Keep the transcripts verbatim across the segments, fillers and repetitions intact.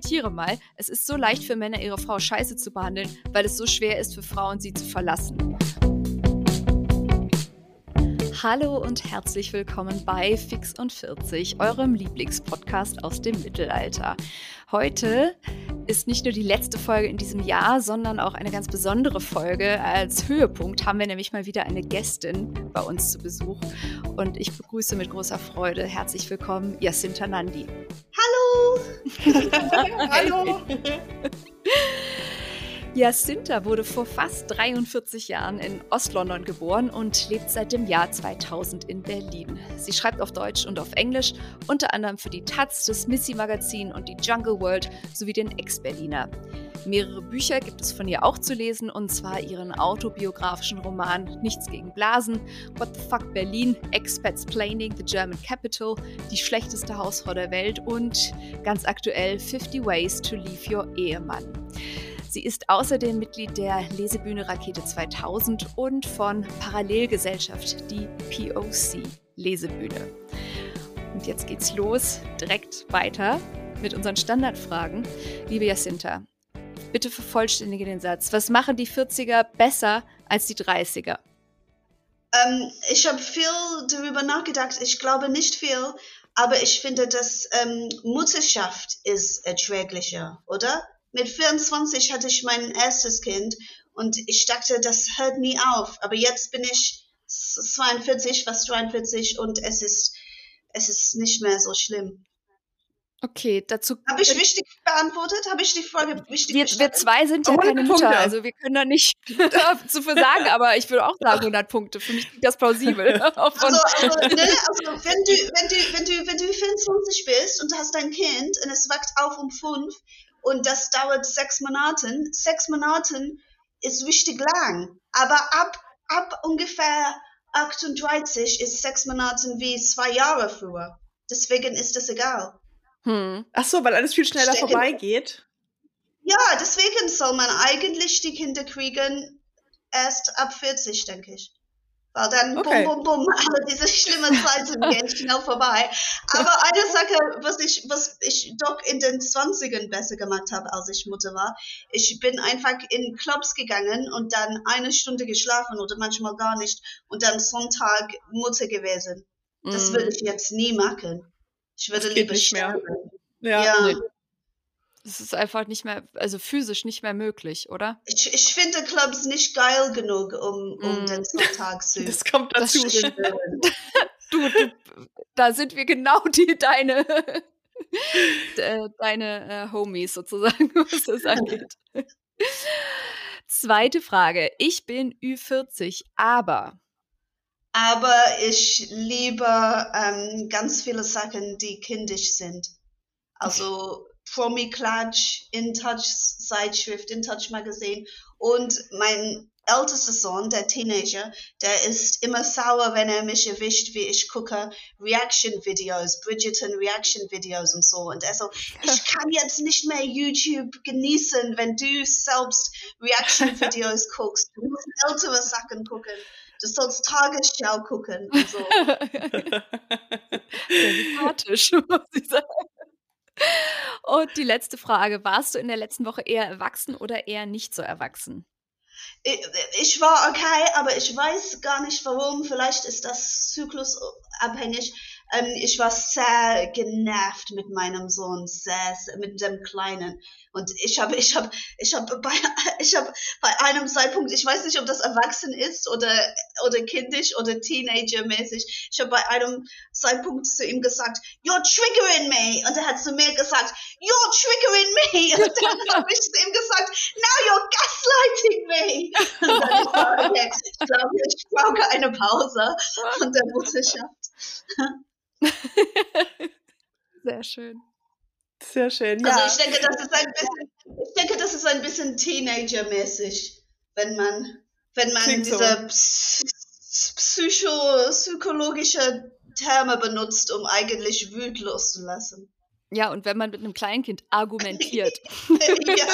zitiere mal, es ist so leicht für Männer, ihre Frau scheiße zu behandeln, weil es so schwer ist für Frauen, sie zu verlassen. Hallo und herzlich willkommen bei Fix und vierzig, eurem Lieblingspodcast aus dem Mittelalter. Heute ist nicht nur die letzte Folge in diesem Jahr, sondern auch eine ganz besondere Folge. Als Höhepunkt haben wir nämlich mal wieder eine Gästin bei uns zu Besuch. Und ich begrüße mit großer Freude herzlich willkommen Jacinta Nandi. Hallo! Hallo! Jacinta wurde vor fast dreiundvierzig Jahren in Ostlondon geboren und lebt seit dem Jahr zweitausend in Berlin. Sie schreibt auf Deutsch und auf Englisch, unter anderem für die Taz, das Missy-Magazin und die Jungle World sowie den Ex-Berliner. Mehrere Bücher gibt es von ihr auch zu lesen, und zwar ihren autobiografischen Roman Nichts gegen Blasen, What the Fuck Berlin, Expats Planning the German Capital, Die schlechteste Hausfrau der Welt und ganz aktuell fifty Ways to Leave Your Ehemann. Sie ist außerdem Mitglied der Lesebühne Rakete zweitausend und von Parallelgesellschaft, die P O C Lesebühne. Und jetzt geht's los, direkt weiter mit unseren Standardfragen. Liebe Jacinta, bitte vervollständige den Satz. Was machen die vierziger besser als die dreißiger? Ähm, ich habe viel darüber nachgedacht. Ich glaube nicht viel, aber ich finde, dass ähm, Mutterschaft ist erträglicher, oder? Mit vierundzwanzig hatte ich mein erstes Kind und ich dachte, das hört nie auf. Aber jetzt bin ich zweiundvierzig, fast dreiundvierzig und es ist, es ist nicht mehr so schlimm. Okay, dazu... Habe ich wichtig beantwortet? Habe ich die Frage wichtig wir, wir zwei sind ja keine Mutter, also wir können da nicht zu viel sagen, aber ich würde auch sagen hundert Punkte. Für mich klingt das plausibel. Also, also, ne, also wenn, du, wenn, du, wenn, du, wenn du vierundzwanzig bist und hast ein Kind und es wächst auf um fünf, und das dauert sechs Monate. Sechs Monate ist richtig lang. Aber ab, ab ungefähr achtunddreißig ist sechs Monate wie zwei Jahre früher. Deswegen ist das egal. Hm. Ach so, weil alles viel schneller denke, vorbeigeht? Ja, deswegen soll man eigentlich die Kinder kriegen erst ab vierzig, denke ich. Weil dann okay. bum, bum, bum, alle diese schlimmen Zeiten gehen schnell vorbei. Aber eine Sache, was ich, was ich doch in den zwanzigern besser gemacht habe, als ich Mutter war, ich bin einfach in Clubs gegangen und dann eine Stunde geschlafen oder manchmal gar nicht und dann Sonntag Mutter gewesen. Das mm. würde ich jetzt nie machen. Ich würde lieber sterben. Ja. ja. Nee. Das ist einfach nicht mehr, also physisch nicht mehr möglich, oder? Ich, ich finde Clubs nicht geil genug, um, um mm. den Sonntag zu... Das kommt dazu. Das du, du, da sind wir genau die, deine, deine äh, Homies sozusagen, was das angeht. Zweite Frage. Ich bin Ü vierzig, aber... Aber ich liebe ähm, ganz viele Sachen, die kindisch sind. Also... Promi-Klatsch, In-Touch-Zeitschrift, In-Touch-Magazin und mein ältester Sohn, der Teenager, der ist immer sauer, wenn er mich erwischt, wie ich gucke Reaction-Videos, Bridgerton-Reaction-Videos und so. Und also, ich kann jetzt nicht mehr YouTube genießen, wenn du selbst Reaction-Videos guckst. Du musst ältere Sachen gucken. Du sollst Tagesschau gucken und so. Sehr sympathisch, muss ich sagen. Und die letzte Frage, warst du in der letzten Woche eher erwachsen oder eher nicht so erwachsen? Ich, ich war okay, aber ich weiß gar nicht warum, vielleicht ist das zyklusabhängig. Ähm, ich war sehr genervt mit meinem Sohn, sehr, sehr mit dem Kleinen. Und ich habe, ich habe, ich habe bei, ich habe bei einem Zeitpunkt, ich weiß nicht, ob das erwachsen ist oder, oder kindisch oder Teenager-mäßig. Ich habe bei einem Zeitpunkt zu ihm gesagt, "You're triggering me." Und er hat zu mir gesagt, "You're triggering me." Und dann habe ich zu ihm gesagt, "Now you're gaslighting me." Und dann ich war, okay, ich glaube, ich brauche eine Pause von der Mutterschaft. Sehr schön. Sehr schön, ja. Also ich denke, das ist ein bisschen, ich denke, das ist ein bisschen Teenager-mäßig, wenn man, wenn man Klingt diese so. psycho, psychologische Terme benutzt, um eigentlich Wut loszulassen. Ja, und wenn man mit einem Kleinkind argumentiert. Ja.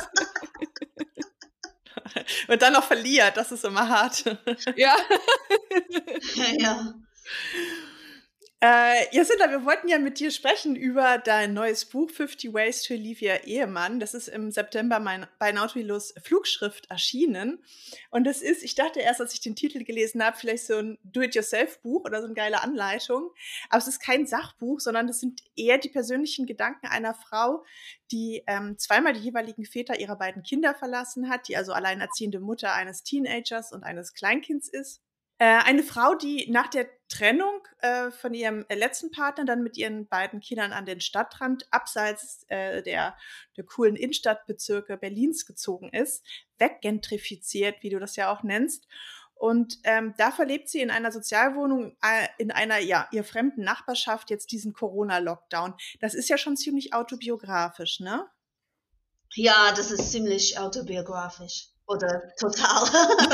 Und dann noch verliert, das ist immer hart. Ja. Ja. Äh, Jacinta, wir wollten ja mit dir sprechen über dein neues Buch fifty Ways to Leave Your Ehemann. Das ist im September mein, bei Nautilus Flugschrift erschienen. Und das ist, ich dachte erst, als ich den Titel gelesen habe, vielleicht so ein Do-it-yourself-Buch oder so eine geile Anleitung. Aber es ist kein Sachbuch, sondern das sind eher die persönlichen Gedanken einer Frau, die ähm, zweimal die jeweiligen Väter ihrer beiden Kinder verlassen hat, die also alleinerziehende Mutter eines Teenagers und eines Kleinkinds ist. Eine Frau, die nach der Trennung äh, von ihrem letzten Partner dann mit ihren beiden Kindern an den Stadtrand abseits äh, der, der coolen Innenstadtbezirke Berlins gezogen ist, weggentrifiziert, wie du das ja auch nennst. Und ähm, da verlebt sie in einer Sozialwohnung, äh, in einer ja ihr fremden Nachbarschaft jetzt diesen Corona-Lockdown. Das ist ja schon ziemlich autobiografisch, ne? Ja, das ist ziemlich autobiografisch. Oder total.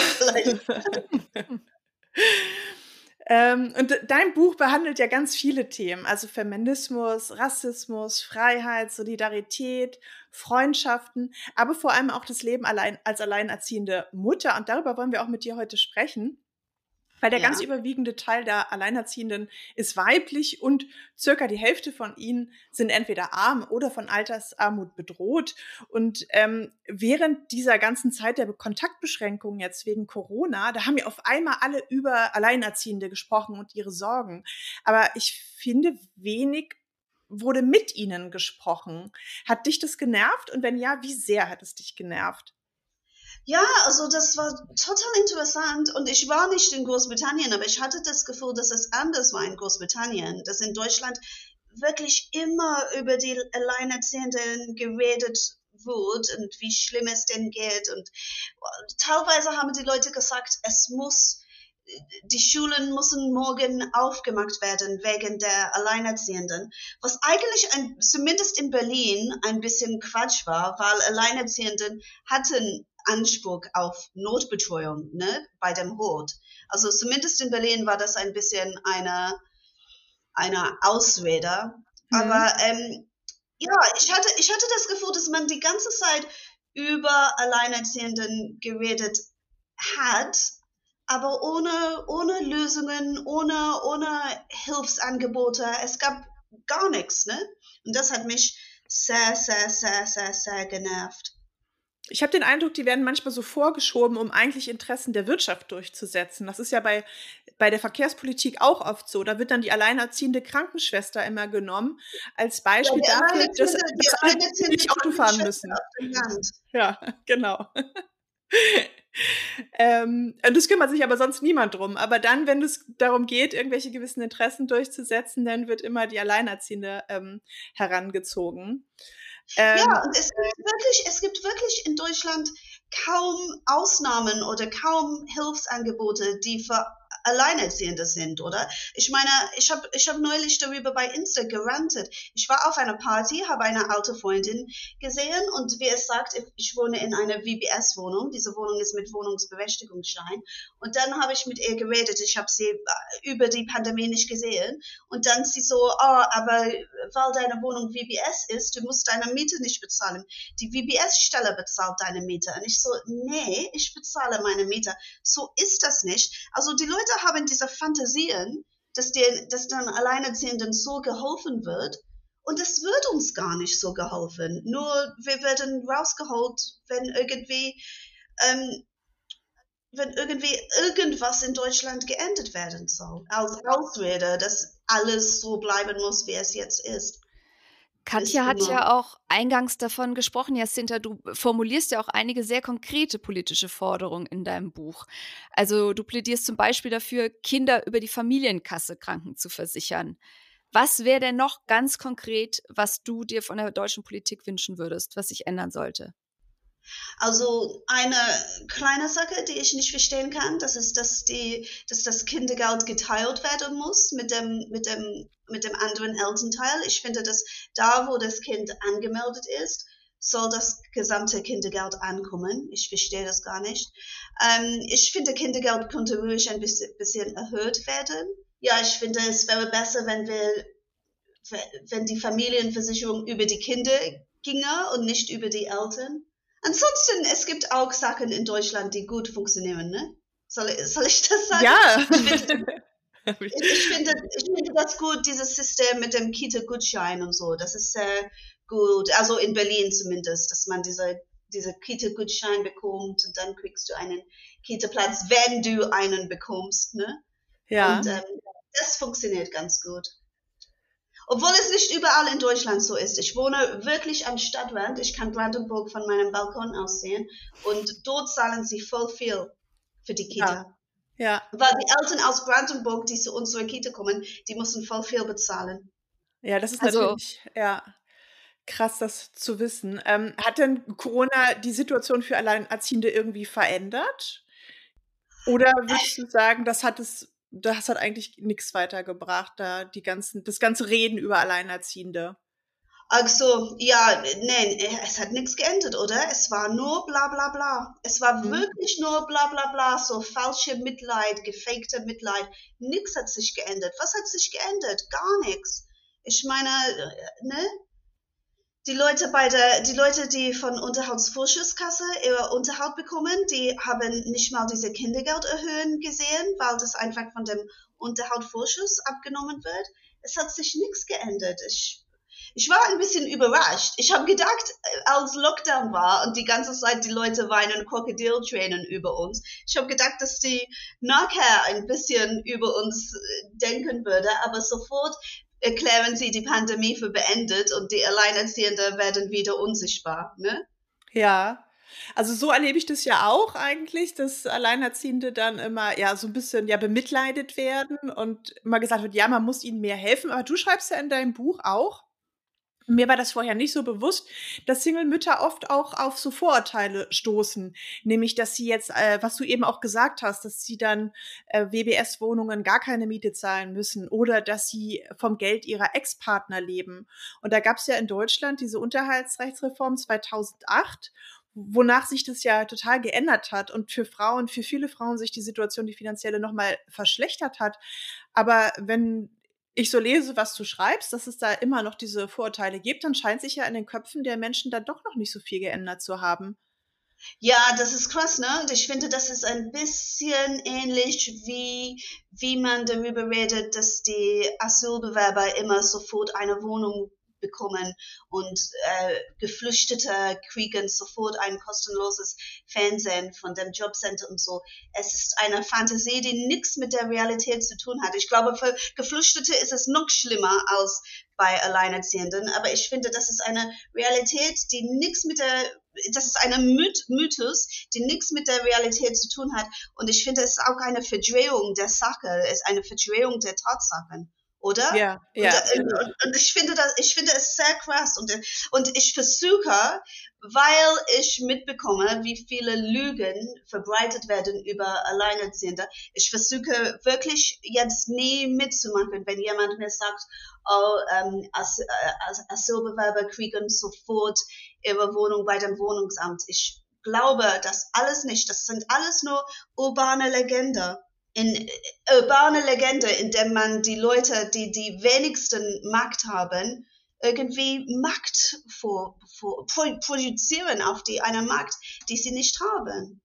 ähm, und dein Buch behandelt ja ganz viele Themen, also Feminismus, Rassismus, Freiheit, Solidarität, Freundschaften, aber vor allem auch das Leben allein, als alleinerziehende Mutter. Und darüber wollen wir auch mit dir heute sprechen. Weil der ja. ganz überwiegende Teil der Alleinerziehenden ist weiblich und circa die Hälfte von ihnen sind entweder arm oder von Altersarmut bedroht. Und ähm, während dieser ganzen Zeit der Kontaktbeschränkungen jetzt wegen Corona, da haben ja auf einmal alle über Alleinerziehende gesprochen und ihre Sorgen. Aber ich finde, wenig wurde mit ihnen gesprochen. Hat dich das genervt? Und wenn ja, wie sehr hat es dich genervt? Ja, also das war total interessant und ich war nicht in Großbritannien, aber ich hatte das Gefühl, dass es anders war in Großbritannien, dass in Deutschland wirklich immer über die Alleinerziehenden geredet wird und wie schlimm es denn geht und teilweise haben die Leute gesagt, es muss, die Schulen müssen morgen aufgemacht werden wegen der Alleinerziehenden, was eigentlich ein, zumindest in Berlin ein bisschen Quatsch war, weil Alleinerziehenden hatten Anspruch auf Notbetreuung, ne, bei dem Hort. Also zumindest in Berlin war das ein bisschen eine, eine Ausrede. Mhm. Aber ähm, ja, ich hatte, ich hatte das Gefühl, dass man die ganze Zeit über Alleinerziehenden geredet hat, aber ohne, ohne Lösungen, ohne, ohne Hilfsangebote. Es gab gar nichts, ne? Und das hat mich sehr, sehr, sehr, sehr, sehr genervt. Ich habe den Eindruck, die werden manchmal so vorgeschoben, um eigentlich Interessen der Wirtschaft durchzusetzen. Das ist ja bei, bei der Verkehrspolitik auch oft so. Da wird dann die alleinerziehende Krankenschwester immer genommen als Beispiel ja, dafür, dass, dass alle nicht Auto fahren müssen. Ja, genau. ähm, und das kümmert sich aber sonst niemand drum. Aber dann, wenn es darum geht, irgendwelche gewissen Interessen durchzusetzen, dann wird immer die Alleinerziehende ähm, herangezogen. Ähm, ja, und es gibt wirklich, es gibt wirklich in Deutschland kaum Ausnahmen oder kaum Hilfsangebote, die für Alleinerziehende sind, oder? Ich meine, ich habe ich hab neulich darüber bei Insta gerantet. Ich war auf einer Party, habe eine alte Freundin gesehen und wie es sagt, ich wohne in einer V B S-Wohnung. Diese Wohnung ist mit Wohnungsberechtigungsschein. Und dann habe ich mit ihr geredet. Ich habe sie über die Pandemie nicht gesehen. Und dann sie so, oh, aber weil deine Wohnung V B S ist, du musst deine Miete nicht bezahlen. Die V B S-Stelle bezahlt deine Miete. Und ich so, nee, ich bezahle meine Miete. So ist das nicht. Also die Leute haben diese Fantasien, dass, den, dass den Alleinerziehenden so geholfen wird. Und es wird uns gar nicht so geholfen. Nur wir werden rausgeholt, wenn irgendwie, ähm, wenn irgendwie irgendwas in Deutschland geändert werden soll. Als Ausrede, dass alles so bleiben muss, wie es jetzt ist. Katja hat ja auch eingangs davon gesprochen, Jacinta, du formulierst ja auch einige sehr konkrete politische Forderungen in deinem Buch. Also du plädierst zum Beispiel dafür, Kinder über die Familienkasse Kranken zu versichern. Was wäre denn noch ganz konkret, was du dir von der deutschen Politik wünschen würdest, was sich ändern sollte? Also eine kleine Sache, die ich nicht verstehen kann, das ist, dass, die, dass das Kindergeld geteilt werden muss mit dem, mit dem, mit dem anderen Elternteil. Ich finde, dass da, wo das Kind angemeldet ist, soll das gesamte Kindergeld ankommen. Ich verstehe das gar nicht. Ähm, ich finde, Kindergeld könnte ruhig ein bisschen, bisschen erhöht werden. Ja, ich finde, es wäre besser, wenn wir, wenn die Familienversicherung über die Kinder ginge und nicht über die Eltern. Ansonsten, es gibt auch Sachen in Deutschland, die gut funktionieren, ne? Soll, soll ich das sagen? Ja. Ich finde, Ich, ich, finde, ich finde das gut, dieses System mit dem Kita-Gutschein und so. Das ist sehr gut, also in Berlin zumindest, dass man diese, diese Kita-Gutschein bekommt und dann kriegst du einen Kita-Platz, wenn du einen bekommst. Ne? Ja. Und ähm, das funktioniert ganz gut. Obwohl es nicht überall in Deutschland so ist. Ich wohne wirklich am Stadtrand. Ich kann Brandenburg von meinem Balkon aus sehen. Und dort zahlen sie voll viel für die Kita. Ja. Ja. Weil die Eltern aus Brandenburg, die zu unserer Kita kommen, die müssen voll viel bezahlen. Ja, das ist Also- natürlich ja, krass, das zu wissen. Ähm, hat denn Corona die Situation für Alleinerziehende irgendwie verändert? Oder würdest du sagen, das hat es, das hat eigentlich nichts weitergebracht, da die ganzen, das ganze Reden über Alleinerziehende? Also, ja, nein, es hat nichts geändert, oder? Es war nur bla bla bla. Es war Mhm. wirklich nur bla bla bla, so falsche Mitleid, gefakte Mitleid. Nichts hat sich geändert. Was hat sich geändert? Gar nichts. Ich meine, äh, ne? Die Leute bei der, die Leute, die von Unterhaltsvorschusskasse ihre Unterhalt bekommen, die haben nicht mal diese Kindergeld erhöhen gesehen, weil das einfach von dem Unterhaltsvorschuss abgenommen wird. Es hat sich nichts geändert. Ich, ich war ein bisschen überrascht. Ich habe gedacht, als Lockdown war und die ganze Zeit die Leute weinen Krokodiltränen über uns, ich habe gedacht, dass die nachher ein bisschen über uns denken würde, aber sofort erklären sie die Pandemie für beendet und die Alleinerziehenden werden wieder unsichtbar, ne? Ja, also so erlebe ich das ja auch eigentlich, dass Alleinerziehende dann immer ja so ein bisschen ja bemitleidet werden und immer gesagt wird, ja, man muss ihnen mehr helfen. Aber du schreibst ja in deinem Buch auch, mir war das vorher nicht so bewusst, dass Single-Mütter oft auch auf so Vorurteile stoßen. Nämlich, dass sie jetzt, äh, was du eben auch gesagt hast, dass sie dann äh, W B S-Wohnungen gar keine Miete zahlen müssen oder dass sie vom Geld ihrer Ex-Partner leben. Und da gab es ja in Deutschland diese Unterhaltsrechtsreform zweitausendacht, wonach sich das ja total geändert hat und für Frauen, für viele Frauen sich die Situation, die finanzielle, nochmal verschlechtert hat. Aber wenn ich so lese, was du schreibst, dass es da immer noch diese Vorurteile gibt, dann scheint sich ja in den Köpfen der Menschen dann doch noch nicht so viel geändert zu haben. Ja, das ist krass, ne? Und ich finde, das ist ein bisschen ähnlich, wie, wie man darüber redet, dass die Asylbewerber immer sofort eine Wohnung bekommen und äh, Geflüchtete kriegen sofort ein kostenloses Fernsehen von dem Jobcenter und so. Es ist eine Fantasie, die nichts mit der Realität zu tun hat. Ich glaube, für Geflüchtete ist es noch schlimmer als bei Alleinerziehenden, aber ich finde, das ist eine Realität, die nichts mit der, das ist eine Myth, Mythos, die nichts mit der Realität zu tun hat. Und ich finde, es ist auch eine Verdrehung der Sache, es ist eine Verdrehung der Tatsachen. Oder? Ja, ja. Und, und, und ich finde das, ich finde es sehr krass und, und ich versuche, weil ich mitbekomme, wie viele Lügen verbreitet werden über Alleinerziehende, ich versuche wirklich jetzt nie mitzumachen, wenn jemand mir sagt, oh, ähm, As, As, Asylbewerber kriegen sofort ihre Wohnung bei dem Wohnungsamt. Ich glaube das alles nicht. Das sind alles nur urbane Legende. In urbane Legende, in der man die Leute, die die wenigsten Macht haben, irgendwie Macht vor, vor, projizieren auf die eine Macht, die sie nicht haben.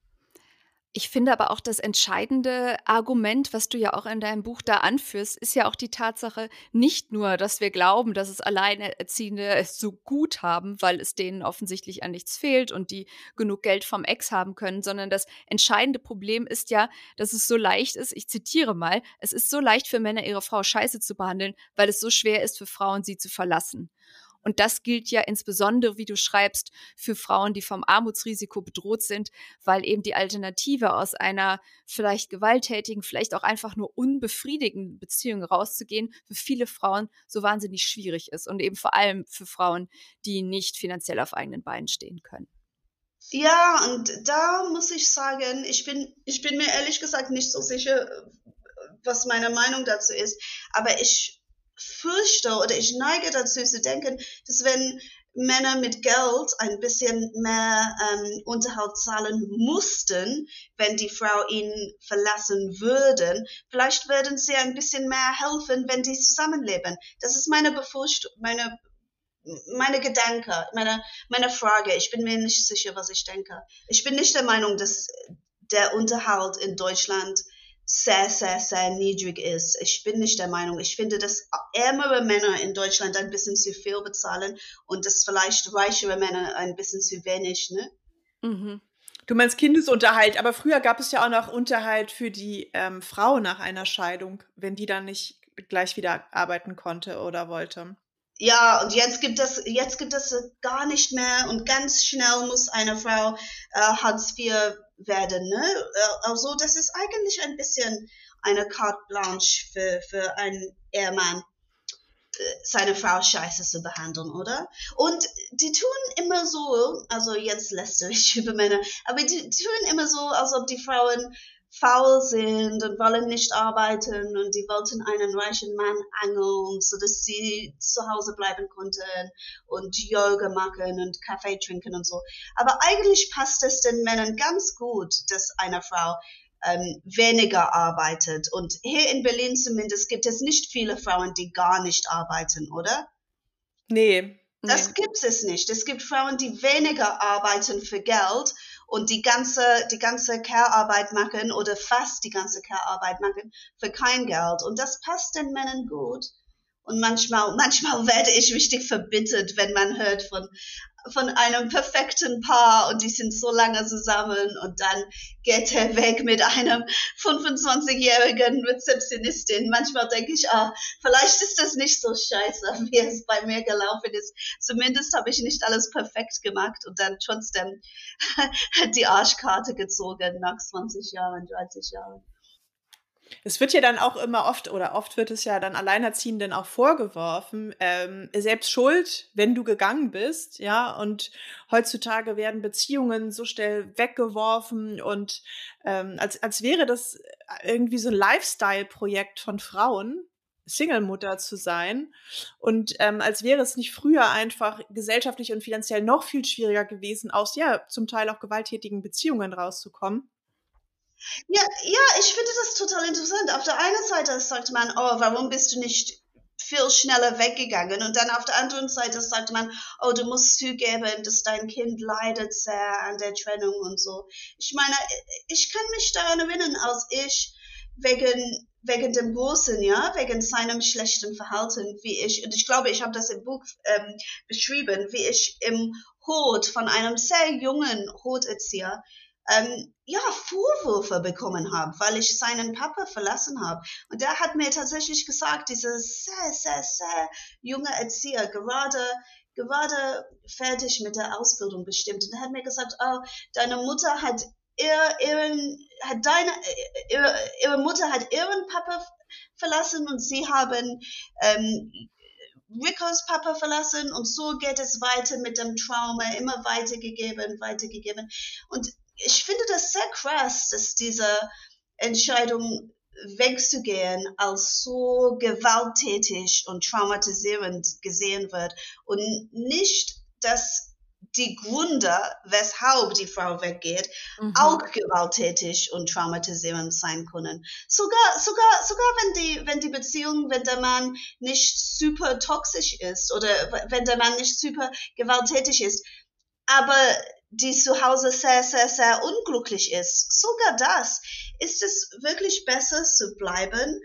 Ich finde aber auch das entscheidende Argument, was du ja auch in deinem Buch da anführst, ist ja auch die Tatsache, nicht nur, dass wir glauben, dass es Alleinerziehende es so gut haben, weil es denen offensichtlich an nichts fehlt und die genug Geld vom Ex haben können, sondern das entscheidende Problem ist ja, dass es so leicht ist, ich zitiere mal, es ist so leicht für Männer, ihre Frau scheiße zu behandeln, weil es so schwer ist für Frauen, sie zu verlassen. Und das gilt ja insbesondere, wie du schreibst, für Frauen, die vom Armutsrisiko bedroht sind, weil eben die Alternative aus einer vielleicht gewalttätigen, vielleicht auch einfach nur unbefriedigenden Beziehung rauszugehen, für viele Frauen so wahnsinnig schwierig ist. Und eben vor allem für Frauen, die nicht finanziell auf eigenen Beinen stehen können. Ja, und da muss ich sagen, ich bin, ich bin mir ehrlich gesagt nicht so sicher, was meine Meinung dazu ist. Aber ich fürchte oder ich neige dazu zu denken, dass wenn Männer mit Geld ein bisschen mehr ähm, Unterhalt zahlen mussten, wenn die Frau ihn verlassen würden, vielleicht würden sie ein bisschen mehr helfen, wenn die zusammenleben. Das ist meine Befürchtung, meine meine Gedanke, meine, meine Frage. Ich bin mir nicht sicher, was ich denke. Ich bin nicht der Meinung, dass der Unterhalt in Deutschland sehr, sehr, sehr niedrig ist. Ich bin nicht der Meinung. Ich finde, dass ärmere Männer in Deutschland ein bisschen zu viel bezahlen und dass vielleicht reichere Männer ein bisschen zu wenig, ne? Mhm. Du meinst Kindesunterhalt, aber früher gab es ja auch noch Unterhalt für die ähm, Frau nach einer Scheidung, wenn die dann nicht gleich wieder arbeiten konnte oder wollte. Ja, und jetzt gibt es, jetzt gibt es gar nicht mehr und ganz schnell muss eine Frau äh, Hartz vier werden, ne? Äh, Also, das ist eigentlich ein bisschen eine carte blanche für, für einen Ehemann, äh, seine Frau scheiße zu behandeln, oder? Und die tun immer so, also jetzt lästere ich über Männer, aber die tun immer so, als ob die Frauen faul sind und wollen nicht arbeiten und die wollten einen reichen Mann angeln, so dass sie zu Hause bleiben konnten und Yoga machen und Kaffee trinken und so. Aber eigentlich passt es den Männern ganz gut, dass eine Frau ähm, weniger arbeitet. Und hier in Berlin zumindest gibt es nicht viele Frauen, die gar nicht arbeiten, oder? Nee. Das nee. gibt es nicht. Es gibt Frauen, die weniger arbeiten für Geld und die ganze, die ganze Care-Arbeit machen oder fast die ganze Care-Arbeit machen für kein Geld. Und das passt den Männern gut. Und manchmal, manchmal werde ich richtig verbittert, wenn man hört von, von einem perfekten Paar und die sind so lange zusammen und dann geht er weg mit einem fünfundzwanzigjährigen Rezeptionistin. Manchmal denke ich, ah, vielleicht ist das nicht so scheiße, wie es bei mir gelaufen ist. Zumindest habe ich nicht alles perfekt gemacht und dann trotzdem die Arschkarte gezogen nach zwanzig Jahren, dreißig Jahren. Es wird ja dann auch immer oft, oder oft wird es ja dann Alleinerziehenden auch vorgeworfen, ähm, selbst schuld, wenn du gegangen bist, ja, und heutzutage werden Beziehungen so schnell weggeworfen und ähm, als, als wäre das irgendwie so ein Lifestyle-Projekt von Frauen, Single-Mutter zu sein und ähm, als wäre es nicht früher einfach gesellschaftlich und finanziell noch viel schwieriger gewesen, aus, ja, zum Teil auch gewalttätigen Beziehungen rauszukommen. Ja, ja, ich finde das total interessant. Auf der einen Seite sagt man, oh, warum bist du nicht viel schneller weggegangen? Und dann auf der anderen Seite sagt man, oh, du musst zugeben, dass dein Kind leidet sehr an der Trennung und so. Ich meine, ich kann mich daran erinnern, als ich wegen wegen dem Großen, ja, wegen seinem schlechten Verhalten, wie ich, und ich glaube, ich habe das im Buch ähm, beschrieben, wie ich im Hort von einem sehr jungen Horterzieher Ähm, ja, Vorwürfe bekommen habe, weil ich seinen Papa verlassen habe. Und der hat mir tatsächlich gesagt, dieser sehr, sehr, sehr junge Erzieher, gerade, gerade fertig mit der Ausbildung bestimmt. Und er hat mir gesagt, oh, deine Mutter hat ihr, ihren, hat deine, ihre, ihre Mutter hat ihren Papa verlassen und sie haben, ähm, Ricos Papa verlassen und so geht es weiter mit dem Trauma, immer weitergegeben, weitergegeben. Und ich finde das sehr krass, dass diese Entscheidung wegzugehen als so gewalttätig und traumatisierend gesehen wird und nicht, dass die Gründe, weshalb die Frau weggeht, mhm. auch gewalttätig und traumatisierend sein können. Sogar, sogar, sogar wenn die, wenn die Beziehung, wenn der Mann nicht super toxisch ist oder wenn der Mann nicht super gewalttätig ist, aber die zu Hause sehr, sehr, sehr unglücklich ist. Sogar das. Ist es wirklich besser zu bleiben,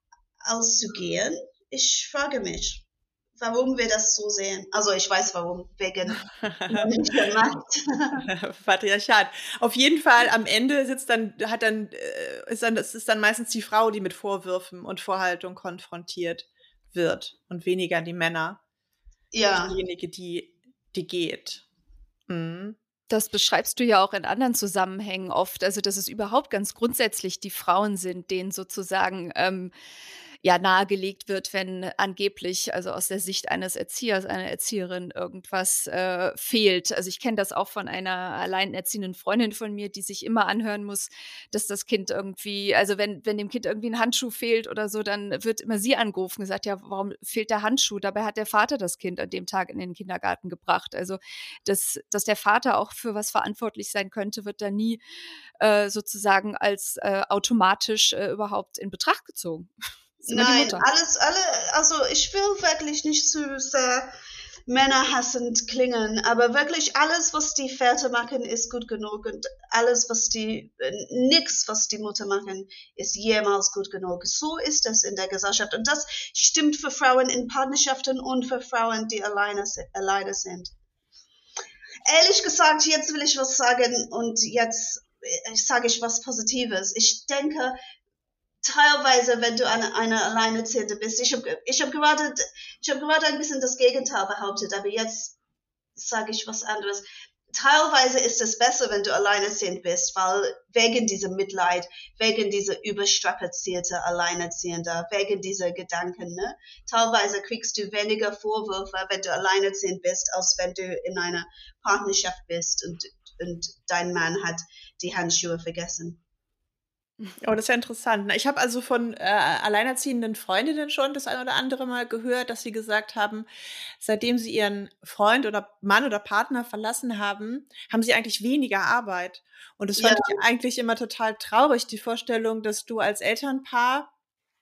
als zu gehen? Ich frage mich, warum wir das so sehen. Also ich weiß warum, wegen der Macht. Patriarchat. Auf jeden Fall am Ende sitzt dann, hat dann, ist dann, es ist dann meistens die Frau, die mit Vorwürfen und Vorhaltung konfrontiert wird und weniger die Männer. Ja. Diejenige, die, die geht. Mhm. Das beschreibst du ja auch in anderen Zusammenhängen oft, also dass es überhaupt ganz grundsätzlich die Frauen sind, denen sozusagen ähm, ja nahegelegt wird, wenn angeblich, also aus der Sicht eines Erziehers, einer Erzieherin irgendwas äh, fehlt. Also ich kenne das auch von einer alleinerziehenden Freundin von mir, die sich immer anhören muss, dass das Kind irgendwie, also wenn, wenn dem Kind irgendwie ein Handschuh fehlt oder so, dann wird immer sie angerufen und gesagt, ja, warum fehlt der Handschuh? Dabei hat der Vater das Kind an dem Tag in den Kindergarten gebracht. Also dass, dass der Vater auch für was verantwortlich sein könnte, wird da nie äh, sozusagen als äh, automatisch äh, überhaupt in Betracht gezogen. Nein, alles, alle, also ich will wirklich nicht zu sehr männerhassend klingen, aber wirklich alles, was die Väter machen, ist gut genug und alles, was die, äh, nix, was die Mutter machen, ist jemals gut genug. So ist es in der Gesellschaft und das stimmt für Frauen in Partnerschaften und für Frauen, die alleine, alleine sind. Ehrlich gesagt, jetzt will ich was sagen und jetzt äh, sage ich was Positives. Ich denke, teilweise, wenn du eine, eine Alleinerziehende bist, ich habe ich hab gerade, ich hab gerade ein bisschen das Gegenteil behauptet, aber jetzt sage ich was anderes. Teilweise ist es besser, wenn du alleinerziehend bist, weil wegen diesem Mitleid, wegen dieser überstrapazierte Alleinerziehende, wegen dieser Gedanken, ne? Teilweise kriegst du weniger Vorwürfe, wenn du alleinerziehend bist, als wenn du in einer Partnerschaft bist und, und dein Mann hat die Handschuhe vergessen. Oh, das ist ja interessant. Ich habe also von äh, alleinerziehenden Freundinnen schon das ein oder andere Mal gehört, dass sie gesagt haben, seitdem sie ihren Freund oder Mann oder Partner verlassen haben, haben sie eigentlich weniger Arbeit. Und das fand Ja. ich eigentlich immer total traurig, die Vorstellung, dass du als Elternpaar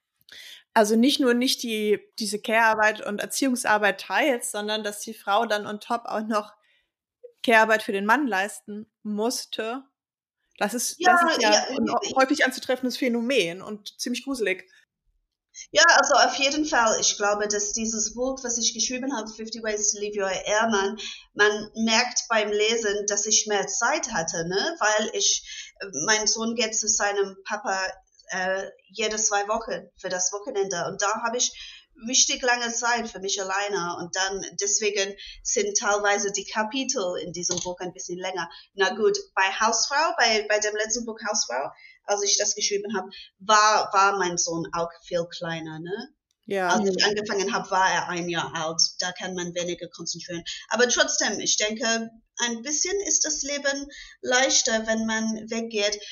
also nicht nur nicht die diese Care-Arbeit und Erziehungsarbeit teilst, sondern dass die Frau dann on top auch noch Care-Arbeit für den Mann leisten musste. Das ist, Ja, das ist ja ja, ein häufig anzutreffendes Phänomen und ziemlich gruselig. ja, also auf jeden Fall. Ich glaube, dass dieses Buch, was ich geschrieben habe, fifty Ways to Leave Your Ehemann, man merkt beim Lesen, dass ich mehr Zeit hatte, ne? Weil ich, mein Sohn geht zu seinem Papa äh, jede zwei Wochen für das Wochenende und da habe ich richtig lange Zeit für mich alleine und dann deswegen sind teilweise die Kapitel in diesem Buch ein bisschen länger. Na gut, bei Hausfrau, bei, bei dem letzten Buch Hausfrau, als ich das geschrieben habe, war, war mein Sohn auch viel kleiner, ne? Ja. Als ich angefangen habe, war er ein Jahr alt. Da kann man weniger konzentrieren. Aber trotzdem, ich denke, ein bisschen ist das Leben leichter, wenn man weggeht.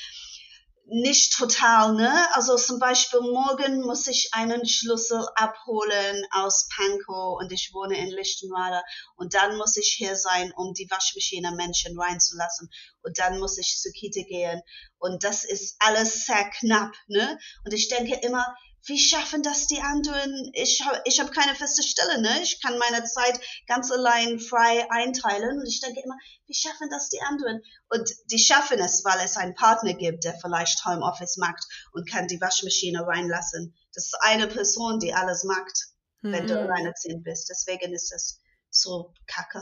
Nicht total, ne? Also zum Beispiel morgen muss ich einen Schlüssel abholen aus Pankow und ich wohne in Lichtenrade und dann muss ich hier sein, um die Waschmaschine Menschen reinzulassen und dann muss ich zur Kita gehen und das ist alles sehr knapp, ne? Und ich denke immer, wie schaffen das die anderen? Ich habe ich hab keine feste Stelle, ne? Ich kann meine Zeit ganz allein frei einteilen und ich denke immer, wie schaffen das die anderen? Und die schaffen es, weil es einen Partner gibt, der vielleicht Homeoffice macht und kann die Waschmaschine reinlassen. Das ist eine Person, die alles macht, wenn du Mhm. alleinerziehend bist. Deswegen ist es so kacke.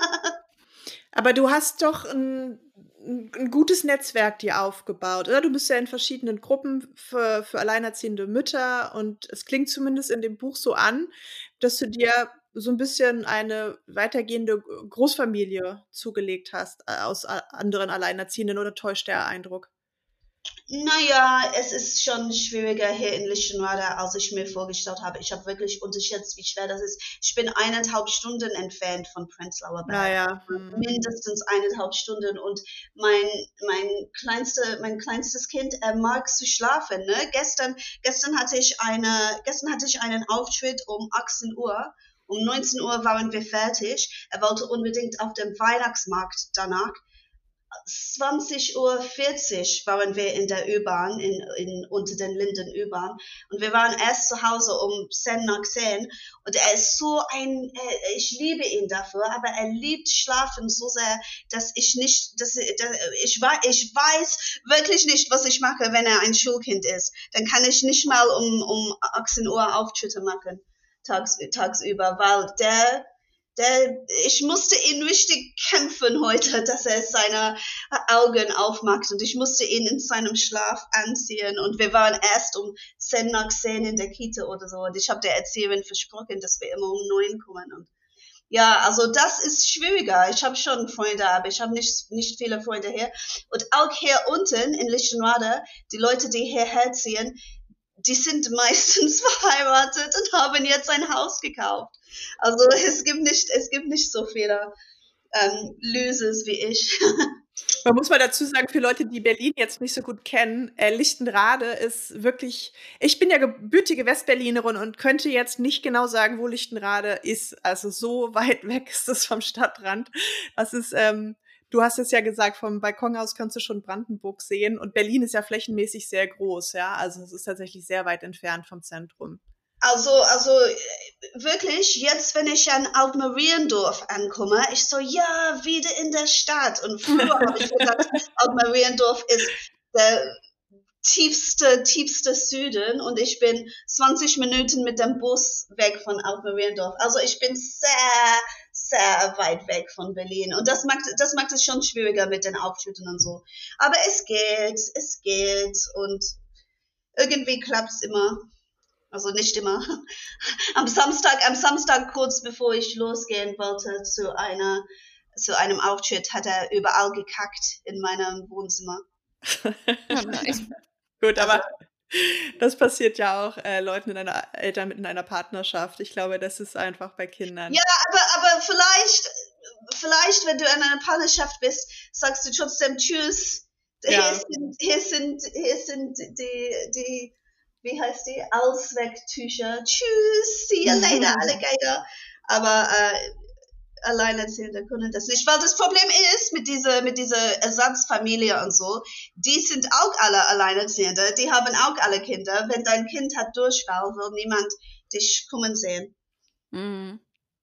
Aber du hast doch ein, ein, ein gutes Netzwerk dir aufgebaut, oder? Du bist ja in verschiedenen Gruppen für, für alleinerziehende Mütter und es klingt zumindest in dem Buch so an, dass du dir so ein bisschen eine weitergehende Großfamilie zugelegt hast äh, aus a- anderen Alleinerziehenden, oder täuscht der Eindruck? Naja, es ist schon schwieriger hier in Lichtenrade, als ich mir vorgestellt habe. Ich habe wirklich unterschätzt, wie schwer das ist. Ich bin eineinhalb Stunden entfernt von Prenzlauer Berg. Naja. Hm. Mindestens eineinhalb Stunden und mein, mein kleinste, mein kleinstes Kind, er mag zu schlafen, ne? Gestern, gestern hatte ich eine, gestern hatte ich einen Auftritt um achtzehn Uhr. Um neunzehn Uhr waren wir fertig. Er wollte unbedingt auf dem Weihnachtsmarkt danach. zwanzig Uhr vierzig waren wir in der U-Bahn, in, in, unter den Linden U-Bahn. Und wir waren erst zu Hause um zehn nach zehn. Und er ist so ein, er, ich liebe ihn dafür, aber er liebt Schlafen so sehr, dass ich nicht, dass, dass ich, ich weiß wirklich nicht, was ich mache, wenn er ein Schulkind ist. Dann kann ich nicht mal um, um achtzehn Uhr Auftritte machen, tags, tagsüber, weil der, Der, ich musste ihn richtig kämpfen heute, dass er seine Augen aufmacht und ich musste ihn in seinem Schlaf anziehen und wir waren erst um zehn nach zehn in der Kita oder so und ich habe der Erzieherin versprochen, dass wir immer um neun kommen und ja, also das ist schwieriger. Ich habe schon Freunde, aber ich habe nicht, nicht viele Freunde hier und auch hier unten in Lichtenrade, die Leute, die hierher ziehen, die sind meistens verheiratet und haben jetzt ein Haus gekauft. Also es gibt nicht, es gibt nicht so viele ähm, Losers wie ich. Man muss mal dazu sagen, für Leute, die Berlin jetzt nicht so gut kennen, äh, Lichtenrade ist wirklich, ich bin ja gebürtige Westberlinerin und könnte jetzt nicht genau sagen, wo Lichtenrade ist. Also so weit weg ist es vom Stadtrand. Das ist, ähm, du hast es ja gesagt, vom Balkon aus kannst du schon Brandenburg sehen und Berlin ist ja flächenmäßig sehr groß, ja. Also es ist tatsächlich sehr weit entfernt vom Zentrum. Also, also wirklich, jetzt, wenn ich an Alt-Mariendorf ankomme, ich so, ja, wieder in der Stadt. Und früher habe ich gedacht, Alt-Mariendorf ist der tiefste, tiefste Süden und ich bin zwanzig Minuten mit dem Bus weg von Alt-Mariendorf. Also ich bin sehr, sehr weit weg von Berlin und das macht, das macht es schon schwieriger mit den Aufschütten und so. Aber es geht, es geht und irgendwie klappt es immer. Also nicht immer. Am Samstag, am Samstag kurz bevor ich losgehen wollte zu einer, zu einem Auftritt, hat er überall gekackt in meinem Wohnzimmer. Oh nein. Gut, aber das passiert ja auch äh, Leuten in einer Eltern mit in einer Partnerschaft. Ich glaube, das ist einfach bei Kindern. Ja, aber, aber vielleicht, vielleicht, wenn du in einer Partnerschaft bist, sagst du trotzdem Tschüss. Ja. Hier sind, hier sind, hier sind die, die, wie heißt die? Auswegtücher. Tschüss, see you later, Alligator. Aber äh, Alleinerziehende können das nicht, weil das Problem ist mit dieser, mit dieser Ersatzfamilie und so, die sind auch alle Alleinerziehende, die haben auch alle Kinder. Wenn dein Kind hat Durchfall, will niemand dich kommen sehen. Mhm.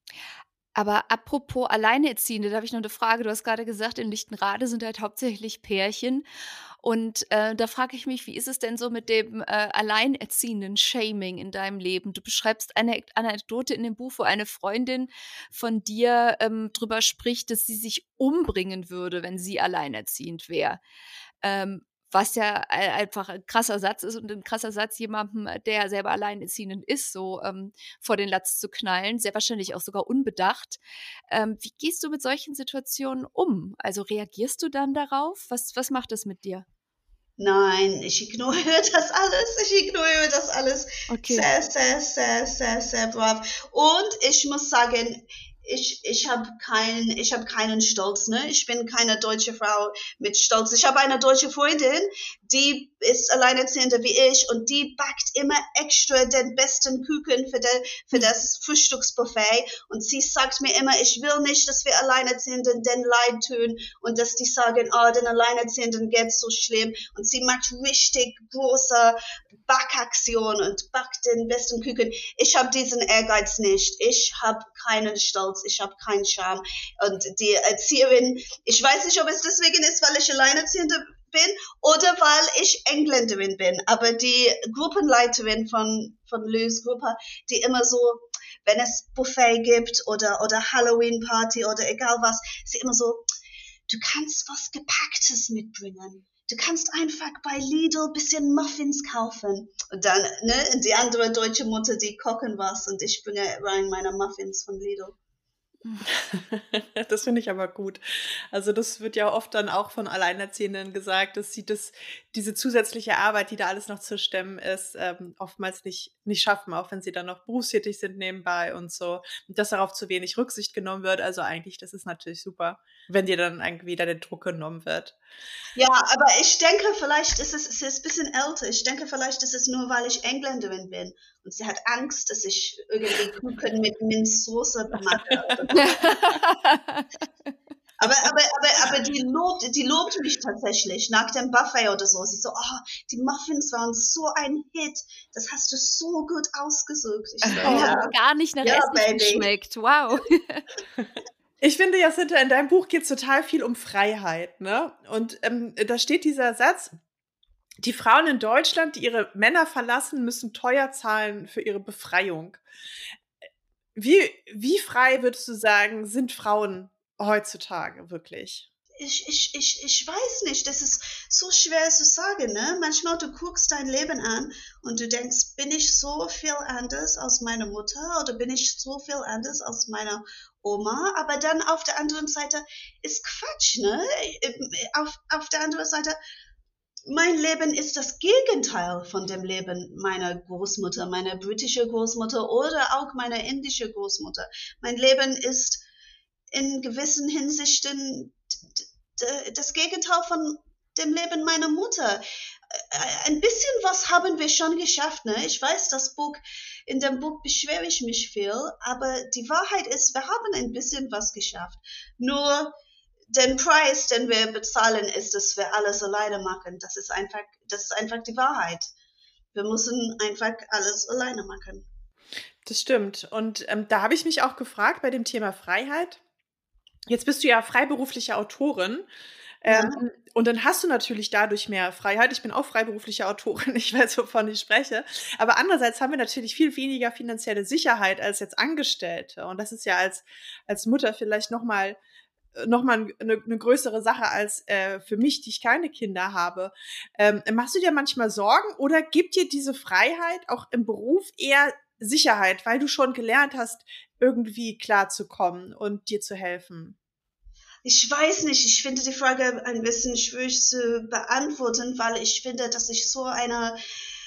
Aber apropos Alleinerziehende, da habe ich noch eine Frage. Du hast gerade gesagt, in Lichtenrade sind halt hauptsächlich Pärchen. Und äh, da frage ich mich, wie ist es denn so mit dem äh, Alleinerziehenden-Shaming in deinem Leben? Du beschreibst eine Anekdote in dem Buch, wo eine Freundin von dir ähm, drüber spricht, dass sie sich umbringen würde, wenn sie alleinerziehend wäre. Ähm, was ja einfach ein krasser Satz ist und ein krasser Satz, jemandem, der selber alleinerziehend ist, so ähm, vor den Latz zu knallen, sehr wahrscheinlich auch sogar unbedacht. Ähm, wie gehst du mit solchen Situationen um? Also reagierst du dann darauf? Was, was macht das mit dir? Nein, ich ignoriere das alles. Ich ignoriere das alles. Okay. Sehr, sehr, sehr, sehr, sehr brav. Und ich muss sagen, ich, ich habe keinen, ich habe keinen Stolz, ne? Ich bin keine deutsche Frau mit Stolz. Ich habe eine deutsche Freundin, die ist alleinerziehende wie ich und die backt immer extra den besten Kuchen für, de, für das Frühstücksbuffet und sie sagt mir immer, ich will nicht, dass wir Alleinerziehenden den Leid tun und dass die sagen, oh, den Alleinerziehenden geht's so schlimm und sie macht richtig große Backaktionen und backt den besten Kuchen. Ich habe diesen Ehrgeiz nicht. Ich habe keinen Stolz. Ich habe keinen Charme. Und die Erzieherin, ich weiß nicht, ob es deswegen ist, weil ich Alleinerziehende bin oder weil ich Engländerin bin. Aber die Gruppenleiterin von, von Lou's Gruppe, die immer so, wenn es Buffet gibt oder, oder Halloween-Party oder egal was, sie immer so, du kannst was Gepacktes mitbringen. Du kannst einfach bei Lidl ein bisschen Muffins kaufen. Und dann, ne, die andere deutsche Mutter, die kochen was und ich bringe rein meine Muffins von Lidl. Das finde ich aber gut. Also das wird ja oft dann auch von Alleinerziehenden gesagt, dass sie das, diese zusätzliche Arbeit, die da alles noch zu stemmen ist, ähm, oftmals nicht, nicht schaffen, auch wenn sie dann noch berufstätig sind nebenbei und so. Und dass darauf zu wenig Rücksicht genommen wird. Also eigentlich, das ist natürlich super, wenn dir dann irgendwie da der Druck genommen wird. Ja, aber ich denke, vielleicht ist es, es ist ein bisschen älter. Ich denke, vielleicht ist es nur, weil ich Engländerin bin. Und sie hat Angst, dass ich irgendwie Kuchen mit Minzsoße mache. aber, aber, aber, aber die lobt, die lobt mich tatsächlich nach dem Buffet oder so. Sie so, oh, die Muffins waren so ein Hit. Das hast du so gut ausgesucht. Ich so, Oh, ja. gar nicht nach Ja, Essen Baby. schmeckt. Wow. Ich finde, Jacinta, in deinem Buch geht es total viel um Freiheit, ne? Und ähm, da steht dieser Satz, die Frauen in Deutschland, die ihre Männer verlassen, müssen teuer zahlen für ihre Befreiung. Wie, wie frei, würdest du sagen, sind Frauen heutzutage wirklich? Ich, ich, ich, ich weiß nicht, das ist so schwer zu sagen, ne? Manchmal du guckst dein Leben an und du denkst, bin ich so viel anders als meine Mutter oder bin ich so viel anders als meine Oma? Aber dann auf der anderen Seite ist Quatsch, ne? Auf, auf der anderen Seite, mein Leben ist das Gegenteil von dem Leben meiner Großmutter, meiner britische Großmutter oder auch meiner indische Großmutter. Mein Leben ist in gewissen Hinsichten das Gegenteil von dem Leben meiner Mutter. Ein bisschen was haben wir schon geschafft, ne? Ich weiß, das Buch, in dem Buch beschwere ich mich viel, aber die Wahrheit ist, wir haben ein bisschen was geschafft. Nur den Preis, den wir bezahlen, ist, dass wir alles alleine machen. Das ist einfach, das ist einfach die Wahrheit. Wir müssen einfach alles alleine machen. Das stimmt. Und ähm, da habe ich mich auch gefragt bei dem Thema Freiheit. Jetzt bist du ja freiberufliche Autorin. Ja. Ähm, und dann hast du natürlich dadurch mehr Freiheit. Ich bin auch freiberufliche Autorin, ich weiß, wovon ich spreche. Aber andererseits haben wir natürlich viel weniger finanzielle Sicherheit als jetzt Angestellte. Und das ist ja als, als Mutter vielleicht nochmal noch mal eine, eine größere Sache als äh, für mich, die ich keine Kinder habe. Ähm, machst du dir manchmal Sorgen oder gibt dir diese Freiheit auch im Beruf eher Sicherheit, weil du schon gelernt hast, irgendwie klarzukommen und dir zu helfen? Ich weiß nicht, ich finde die Frage ein bisschen schwierig zu beantworten, weil ich finde, dass ich so eine,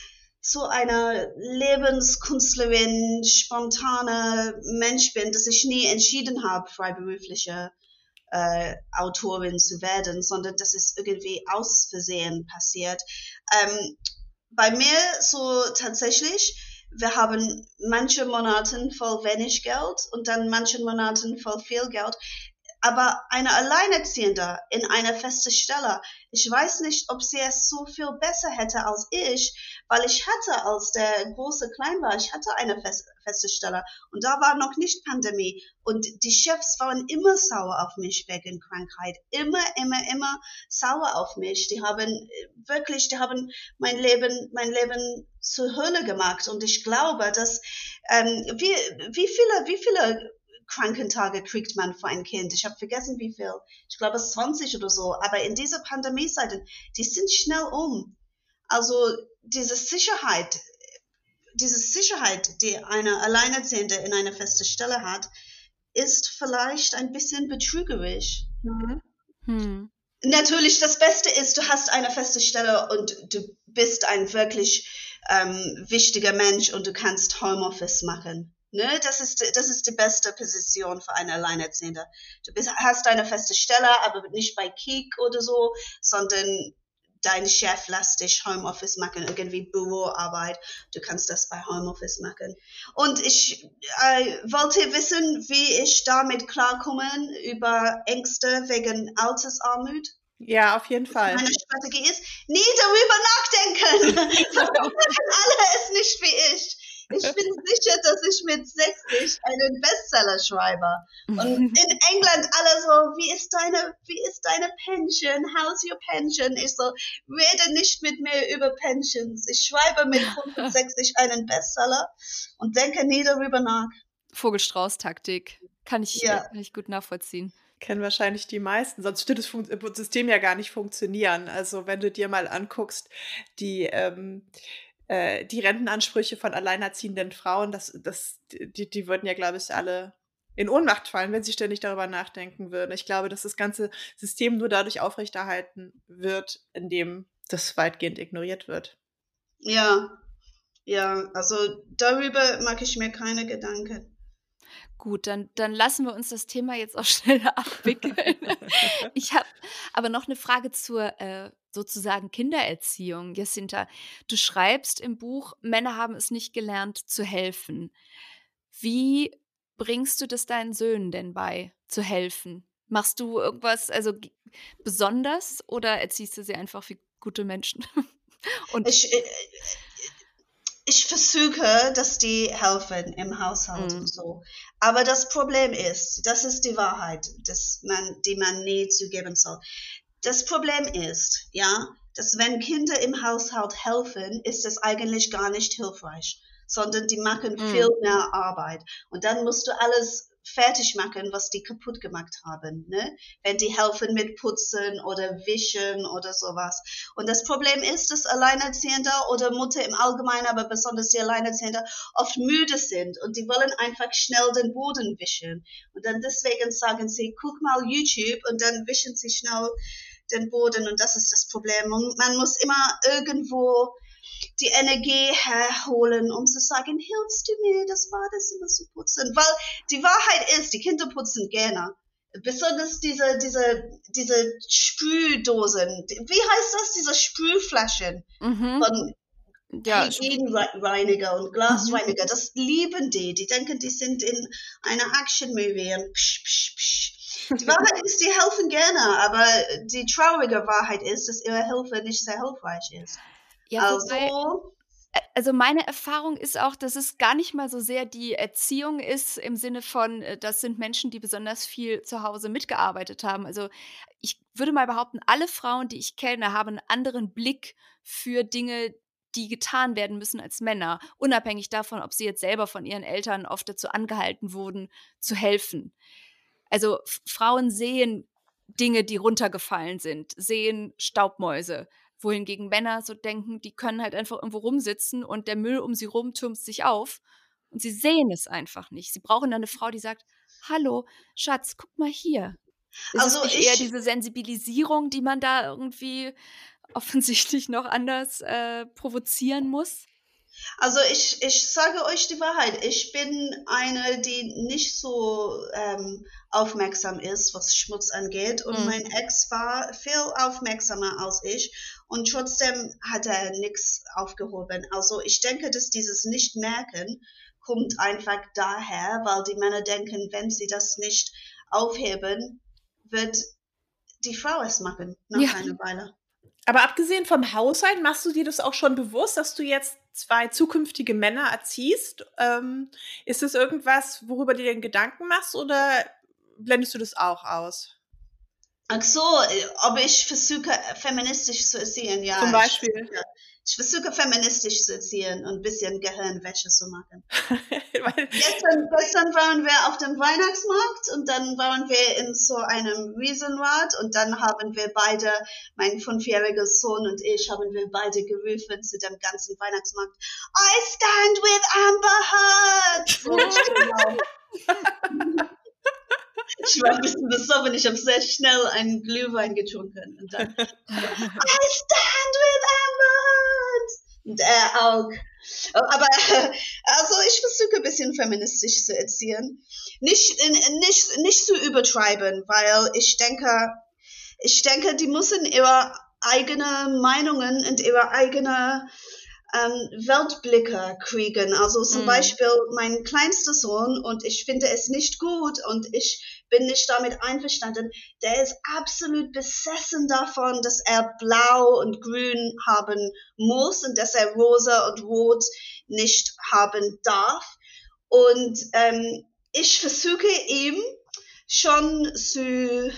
so eine Lebenskünstlerin, spontane Mensch bin, dass ich nie entschieden habe, freiberufliche äh, Autorin zu werden, sondern das ist irgendwie aus Versehen passiert. Ähm, bei mir so tatsächlich, wir haben manche Monaten voll wenig Geld und dann manche Monaten voll viel Geld. Aber eine Alleinerziehende in einer festen Stelle, ich weiß nicht, ob sie es so viel besser hätte als ich, weil ich hatte, als der Große klein war, ich hatte eine fest, feste Stelle und da war noch nicht Pandemie und die Chefs waren immer sauer auf mich wegen Krankheit, immer, immer, immer sauer auf mich. Die haben wirklich, die haben mein Leben, mein Leben zur Hölle gemacht und ich glaube, dass ähm, wie, wie viele, wie viele Krankentage kriegt man für ein Kind. Ich habe vergessen, wie viel. Ich glaube, zwanzig oder so. Aber in dieser Pandemie-Zeiten, die sind schnell um. Also diese Sicherheit, diese Sicherheit, die eine Alleinerziehende in einer festen Stelle hat, ist vielleicht ein bisschen betrügerisch. Mhm. Hm. Natürlich, das Beste ist, du hast eine feste Stelle und du bist ein wirklich ähm, wichtiger Mensch und du kannst Homeoffice machen. Ne, das ist, das ist die beste Position für eine Alleinerziehende. Du bist, hast eine feste Stelle, aber nicht bei Kik oder so, sondern dein Chef lässt dich Homeoffice machen, irgendwie Büroarbeit. Du kannst das bei Homeoffice machen. Und ich äh, wollte wissen, wie ich damit klarkomme über Ängste wegen Altersarmut. Ja, auf jeden Fall. Meine Strategie ist, nie darüber nachdenken. Warum machen alle es nicht wie ich? Ich bin sicher, dass ich mit sechzig einen Bestseller schreibe. Und in England alle so, wie ist deine, wie ist deine Pension? How's your pension? Ich so, rede nicht mit mir über Pensions. Ich schreibe mit fünfundsechzig einen Bestseller und denke nie darüber nach. Vogelstrauß-Taktik. Kann ich, Ja. kann ich gut nachvollziehen. Kennen wahrscheinlich die meisten, sonst würde das Fun- System ja gar nicht funktionieren. Also wenn du dir mal anguckst, die ähm, äh, die Rentenansprüche von alleinerziehenden Frauen, das, das, die, die würden ja, glaube ich, alle in Ohnmacht fallen, wenn sie ständig darüber nachdenken würden. Ich glaube, dass das ganze System nur dadurch aufrechterhalten wird, indem das weitgehend ignoriert wird. Ja, ja, also darüber mache ich mir keine Gedanken. Gut, dann, dann lassen wir uns das Thema jetzt auch schneller abwickeln. Ich habe aber noch eine Frage zur äh, sozusagen Kindererziehung. Jacinta, du schreibst im Buch, Männer haben es nicht gelernt zu helfen. Wie bringst du das deinen Söhnen denn bei, zu helfen? Machst du irgendwas also g- besonders oder erziehst du sie einfach wie gute Menschen? Und Ich, äh, ich versuche, dass die helfen im Haushalt Mm. und so. Aber das Problem ist, das ist die Wahrheit, dass man, die man nie zugeben soll. Das Problem ist, ja, dass wenn Kinder im Haushalt helfen, ist es eigentlich gar nicht hilfreich, sondern die machen Mm. viel mehr Arbeit. Und dann musst du alles fertig machen, was die kaputt gemacht haben, ne? Wenn die helfen mit Putzen oder Wischen oder sowas. Und das Problem ist, dass Alleinerziehende oder Mutter im Allgemeinen, aber besonders die Alleinerziehende, oft müde sind und die wollen einfach schnell den Boden wischen. Und dann deswegen sagen sie, guck mal YouTube und dann wischen sie schnell den Boden und das ist das Problem. Und man muss immer irgendwo die Energie herholen, um zu sagen, hilfst du mir, das Badezimmer zu putzen? Weil die Wahrheit ist, die Kinder putzen gerne. Besonders diese, diese, diese Sprühdosen. Wie heißt das? Diese Sprühflaschen Mhm. von Ja, Hygienreiniger und Glasreiniger. Das lieben die. Die denken, die sind in einer Action-Movie und psch, psch, psch. Die Wahrheit ist, die helfen gerne, aber die traurige Wahrheit ist, dass ihre Hilfe nicht sehr hilfreich ist. ja, wobei, Also, Also meine Erfahrung ist auch, dass es gar nicht mal so sehr die Erziehung ist im Sinne von, äh, das sind Menschen, die besonders viel zu Hause mitgearbeitet haben. Also ich würde mal behaupten, alle Frauen, die ich kenne, haben einen anderen Blick für Dinge, die getan werden müssen als Männer, unabhängig davon, ob sie jetzt selber von ihren Eltern oft dazu angehalten wurden, zu helfen. Also F- Frauen sehen Dinge, die runtergefallen sind, sehen Staubmäuse, wohingegen Männer so denken, die können halt einfach irgendwo rumsitzen und der Müll um sie rum türmt sich auf und sie sehen es einfach nicht. Sie brauchen dann eine Frau, die sagt, hallo, Schatz, guck mal hier. Ist Also es nicht ich- eher diese Sensibilisierung, die man da irgendwie offensichtlich noch anders äh, provozieren muss? Also ich, ich sage euch die Wahrheit, ich bin eine, die nicht so ähm, aufmerksam ist, was Schmutz angeht. Und Mhm. mein Ex war viel aufmerksamer als ich und trotzdem hat er nichts aufgehoben. Also ich denke, dass dieses Nicht-Merken kommt einfach daher, weil die Männer denken, wenn sie das nicht aufheben, wird die Frau es machen nach Ja. einer Weile. Aber abgesehen vom Haushalt, machst du dir das auch schon bewusst, dass du jetzt zwei zukünftige Männer erziehst? Ähm, ist das irgendwas, worüber du dir Gedanken machst oder blendest du das auch aus? Ach so, äh, ob ich versuche, feministisch zu erziehen, ja. Zum ich Beispiel. versuche- Ich versuche, feministisch zu erziehen und ein bisschen Gehirnwäsche zu machen. Weil, Gestern, gestern waren wir auf dem Weihnachtsmarkt und dann waren wir in so einem Riesenrad und dann haben wir beide, mein fünfjähriger Sohn und ich, haben wir beide gerufen zu dem ganzen Weihnachtsmarkt, I stand with Amber Heard! So, genau. Ich war ein bisschen besoffen, ich habe sehr schnell einen Glühwein getrunken und dann I stand with Amber Heard! Und er auch. Aber also ich versuche ein bisschen feministisch zu erziehen. Nicht, nicht, nicht zu übertreiben, weil ich denke, ich denke, die müssen ihre eigenen Meinungen und ihre eigenen ähm, Weltblicke kriegen. Also zum Mm. Beispiel mein kleinster Sohn, und ich finde es nicht gut und ich bin nicht damit einverstanden, der ist absolut besessen davon, dass er blau und grün haben muss und dass er rosa und rot nicht haben darf. Und ähm, ich versuche ihm schon zu,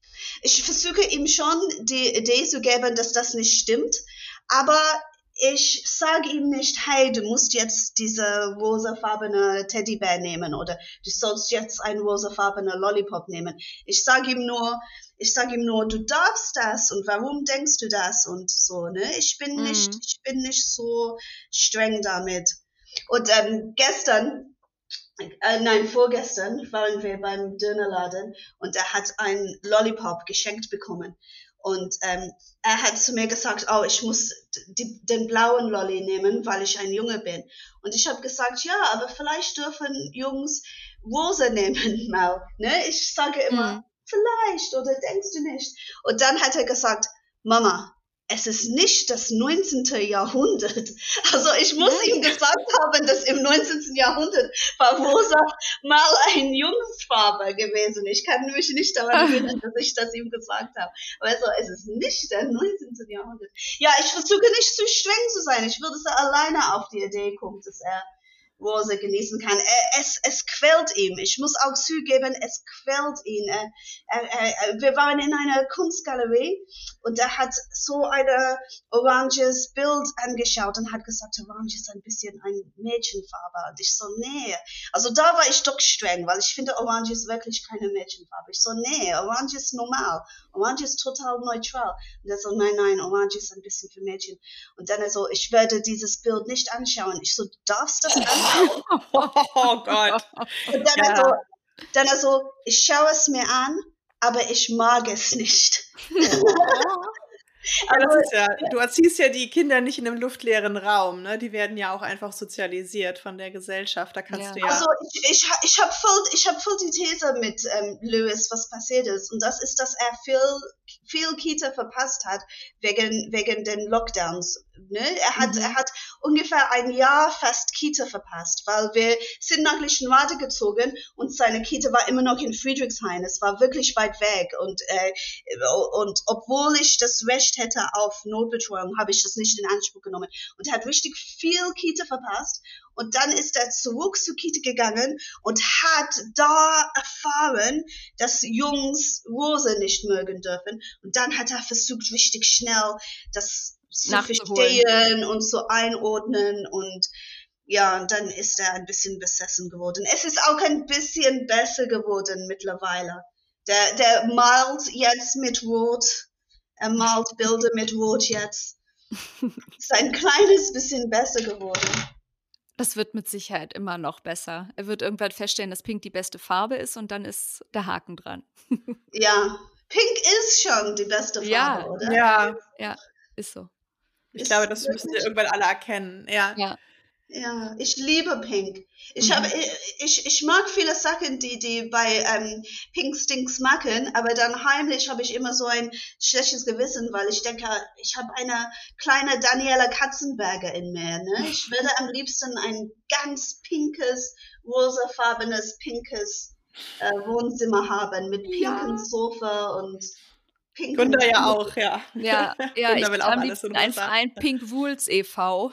ich versuche ihm schon die Idee zu geben, dass das nicht stimmt, aber ich sage ihm nicht, hey, du musst jetzt diese rosafarbene Teddybär nehmen oder du sollst jetzt einen rosafarbenen Lollipop nehmen. Ich sage ihm nur, ich sage ihm nur, du darfst das und warum denkst du das und so, ne? Ich bin Mhm. nicht, ich bin nicht so streng damit. Und ähm, gestern, äh, nein, vorgestern waren wir beim Dönerladen und er hat einen Lollipop geschenkt bekommen. Und ähm, er hat zu mir gesagt, oh, ich muss die, den blauen Lolli nehmen, weil ich ein Junge bin. Und ich habe gesagt, ja, aber vielleicht dürfen Jungs rosa nehmen mal. Ne? Ich sage immer, Mhm. vielleicht oder denkst du nicht? Und dann hat er gesagt, Mama, es ist nicht das neunzehnte. Jahrhundert. Also ich muss ihm gesagt haben, dass im neunzehnten. Jahrhundert war rosa mal ein Jungsfarbe gewesen. Ich kann mich nicht daran erinnern, dass ich das ihm gesagt habe. Aber also, es ist nicht der neunzehnte. Jahrhundert. Ja, ich versuche nicht zu streng zu sein. Ich würde, dass er alleine auf die Idee kommt, dass er rosa genießen kann. Er, es, es quält ihm. Ich muss auch zugeben, es quält ihn. Er, er, er, wir waren in einer Kunstgalerie und er hat so ein oranges Bild angeschaut und hat gesagt, orange ist ein bisschen eine Mädchenfarbe. Und ich so, nee. Also da war ich doch streng, weil ich finde, orange ist wirklich keine Mädchenfarbe. Ich so, nee, orange ist normal. Orange ist total neutral. Und er so, nein, nein, orange ist ein bisschen für Mädchen. Und dann er so, ich werde dieses Bild nicht anschauen. Ich so, du darfst das anschauen. oh Gott. Und dann Ja. er so, dann er so, ich schaue es mir an, aber ich mag es nicht. Ja, das ist ja, du erziehst ja die Kinder nicht in einem luftleeren Raum, ne? Die werden ja auch einfach sozialisiert von der Gesellschaft. Da kannst Ja. du ja. Also ich, ich, ich habe voll, ich hab voll die These mit ähm, Lewis, was passiert ist. Und das ist, dass er viel, viel Kita verpasst hat wegen, wegen den Lockdowns. Ne? Er hat, Mhm. er hat ungefähr ein Jahr fast Kita verpasst, weil wir sind nach Lichtenrade gezogen und seine Kita war immer noch in Friedrichshain. Es war wirklich weit weg. Und, äh, und obwohl ich das Recht hätte auf Notbetreuung, habe ich das nicht in Anspruch genommen. Und er hat richtig viel Kita verpasst. Und dann ist er zurück zur Kita gegangen und hat da erfahren, dass Jungs Rose nicht mögen dürfen. Und dann hat er versucht, richtig schnell das zu verstehen und zu einordnen. Und ja, und dann ist er ein bisschen besessen geworden. Es ist auch ein bisschen besser geworden mittlerweile. Der, der malt jetzt mit Rot. Er malt Bilder mit Rot jetzt. Ist ein kleines bisschen besser geworden. Das wird mit Sicherheit immer noch besser. Er wird irgendwann feststellen, dass Pink die beste Farbe ist und dann ist der Haken dran. Ja, Pink ist schon die beste Farbe, ja, oder? Ja. Ja, ist so. Ich Ist glaube, das wirklich- müssen wir irgendwann alle erkennen. Ja. Ja. Ja, ich liebe Pink. Ich Mhm. habe, ich, ich mag viele Sachen, die, die bei ähm, Pink Stinks machen, aber dann heimlich habe ich immer so ein schlechtes Gewissen, weil ich denke, ich habe eine kleine Daniela Katzenberger in mir, ne? Ich würde am liebsten ein ganz pinkes, rosafarbenes, pinkes äh, Wohnzimmer haben mit pinkem Ja. Sofa und pinkem... Gunda ja auch, ja. Ja, ja, ich Gunda will bin auch am alles in liebsten ein rosa. Verein Pink Wools e V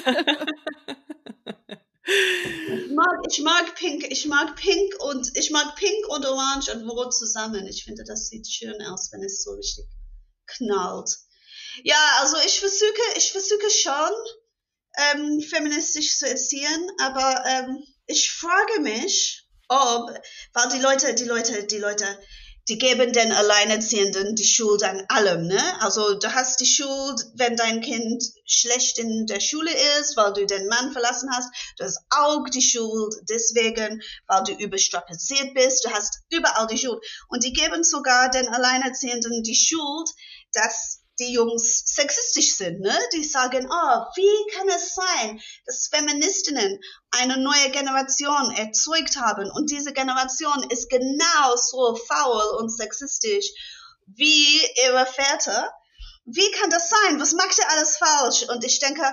Ich mag, ich mag Pink, ich mag Pink und ich mag Pink und Orange und Rot zusammen. Ich finde, das sieht schön aus, wenn es so richtig knallt. Ja, also ich versuche, ich versuche schon, ähm, feministisch zu erziehen, aber ähm, ich frage mich, ob, weil die Leute, die Leute, die Leute, die geben den Alleinerziehenden die Schuld an allem, ne? Also du hast die Schuld, wenn dein Kind schlecht in der Schule ist, weil du den Mann verlassen hast. Du hast auch die Schuld deswegen, weil du überstrapaziert bist. Du hast überall die Schuld. Und die geben sogar den Alleinerziehenden die Schuld, dass die Jungs sexistisch sind, ne? Die sagen, oh, wie kann es sein, dass Feministinnen eine neue Generation erzeugt haben und diese Generation ist genauso faul und sexistisch wie ihre Väter? Wie kann das sein? Was macht ihr alles falsch? Und ich denke,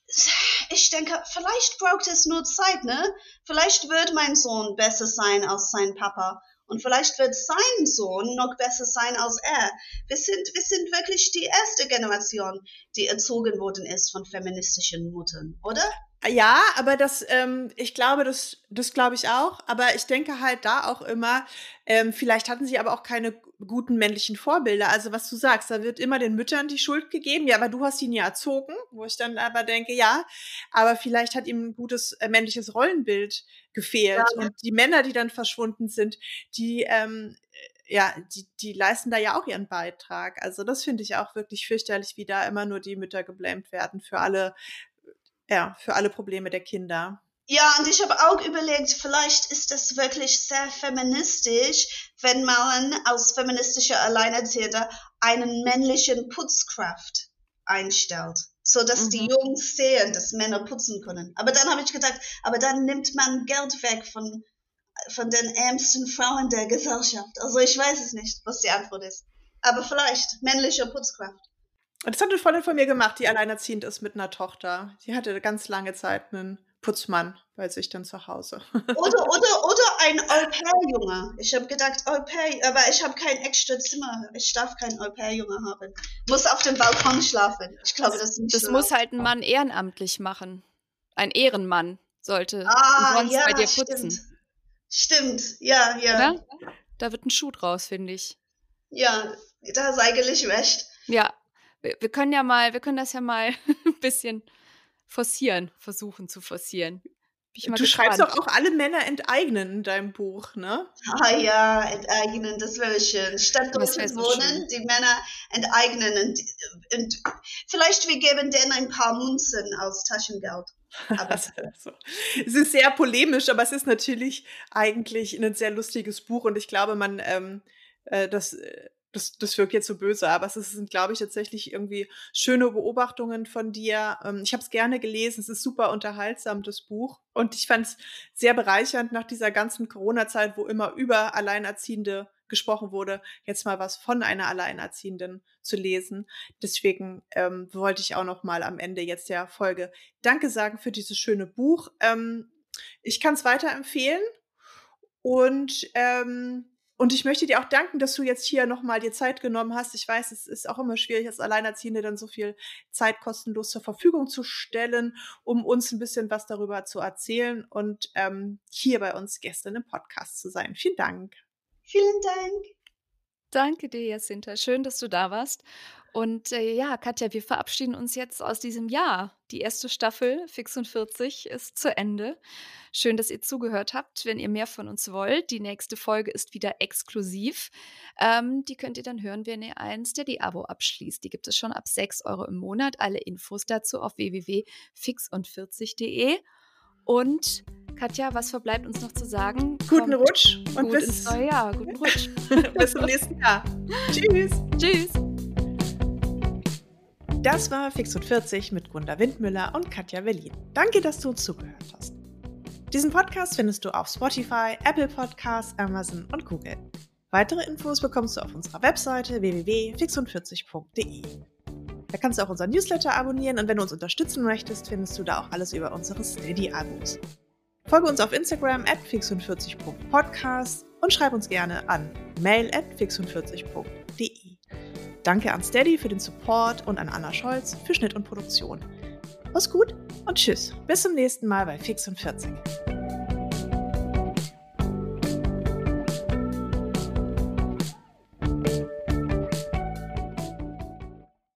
ich denke, vielleicht braucht es nur Zeit, ne? Vielleicht wird mein Sohn besser sein als sein Papa. Und vielleicht wird sein Sohn noch besser sein als er. Wir sind, wir sind wirklich die erste Generation, die erzogen worden ist von feministischen Muttern, oder? Ja, aber das, ähm, ich glaube, das, das glaube ich auch. Aber ich denke halt da auch immer, ähm, vielleicht hatten sie aber auch keine g- guten männlichen Vorbilder. Also was du sagst, da wird immer den Müttern die Schuld gegeben. Ja, aber du hast ihn ja erzogen, wo ich dann aber denke, ja, aber vielleicht hat ihm ein gutes äh, männliches Rollenbild gefehlt. Und die Männer, die dann verschwunden sind, die, ähm, ja, die, die leisten da ja auch ihren Beitrag. Also das finde ich auch wirklich fürchterlich, wie da immer nur die Mütter geblämt werden für alle, ja, für alle Probleme der Kinder. Ja, und ich habe auch überlegt, vielleicht ist es wirklich sehr feministisch, wenn man als feministischer Alleinerziehender einen männlichen Putzkraft einstellt, so dass die Mhm. Jungs sehen, dass Männer putzen können. Aber dann habe ich gedacht, aber dann nimmt man Geld weg von, von den ärmsten Frauen der Gesellschaft. Also ich weiß es nicht, was die Antwort ist. Aber vielleicht männliche Putzkraft. Und das hat eine Freundin von mir gemacht, die alleinerziehend ist mit einer Tochter. Die hatte ganz lange Zeit einen Putzmann bei sich dann zu Hause. Oder, oder, oder ein Au-pair-Junge. Ich habe gedacht, Au-pair, aber ich habe kein extra Zimmer. Ich darf keinen Au-pair-Junge haben. Muss auf dem Balkon schlafen. Ich glaube, das ist nicht Das so. muss halt ein Mann ehrenamtlich machen. Ein Ehrenmann sollte Ah, sonst ja, bei dir putzen, stimmt. Stimmt, ja, ja. oder? Da wird ein Schuh draus, finde ich. Ja, da hast eigentlich recht. Ja, wir, wir können ja mal, wir können das ja mal ein bisschen forcieren, versuchen zu forcieren. Bin ich mal Du gespannt. schreibst doch auch alle Männer enteignen in deinem Buch, ne? Ah ja, enteignen, das wäre schön. Statt dort Das wär zu so wohnen, schön. die Männer enteignen und, und vielleicht wir geben denen ein paar Münzen als Taschengeld. Aber Also, so. Es ist sehr polemisch, aber es ist natürlich eigentlich ein sehr lustiges Buch und ich glaube, man, ähm, äh, das, äh, das, das wirkt jetzt so böse, aber es sind, glaube ich, tatsächlich irgendwie schöne Beobachtungen von dir. Ähm, ich habe es gerne gelesen, es ist super unterhaltsam, das Buch. Und ich fand es sehr bereichernd nach dieser ganzen Corona-Zeit, wo immer über Alleinerziehende gesprochen wurde, jetzt mal was von einer Alleinerziehenden zu lesen. Deswegen ähm, wollte ich auch noch mal am Ende jetzt der Folge Danke sagen für dieses schöne Buch. Ähm, ich kann es weiterempfehlen und ähm, Und ich möchte dir auch danken, dass du jetzt hier nochmal dir Zeit genommen hast. Ich weiß, es ist auch immer schwierig, als Alleinerziehende dann so viel Zeit kostenlos zur Verfügung zu stellen, um uns ein bisschen was darüber zu erzählen und ähm, hier bei uns gestern im Podcast zu sein. Vielen Dank. Vielen Dank. Danke dir, Jacinta. Schön, dass du da warst. Und äh, ja, Katja, wir verabschieden uns jetzt aus diesem Jahr. Die erste Staffel Fix und vierzig ist zu Ende. Schön, dass ihr zugehört habt. Wenn ihr mehr von uns wollt, die nächste Folge ist wieder exklusiv. Ähm, die könnt ihr dann hören, wenn ihr ein Steady-Abo abschließt. Die gibt es schon ab sechs Euro im Monat. Alle Infos dazu auf w w w punkt fix und vierzig punkt de. Und Katja, was verbleibt uns noch zu sagen? Guten Kommt Rutsch und gut bis, ins neue Jahr. Guten Rutsch. bis zum nächsten Jahr. Tschüss. Tschüss. Das war Fix und vierzig mit Gunda Windmüller und Katja Berlin. Danke, dass du uns zugehört hast. Diesen Podcast findest du auf Spotify, Apple Podcasts, Amazon und Google. Weitere Infos bekommst du auf unserer Webseite w w w punkt fix und vierzig punkt de. Da kannst du auch unseren Newsletter abonnieren und wenn du uns unterstützen möchtest, findest du da auch alles über unsere Steady-Abos. Folge uns auf Instagram at fix und vierzig punkt podcast und schreib uns gerne an mail at fix und vierzig punkt de. Danke an Steady für den Support und an Anna Scholz für Schnitt und Produktion. Mach's gut und tschüss. Bis zum nächsten Mal bei Fix und vierzig.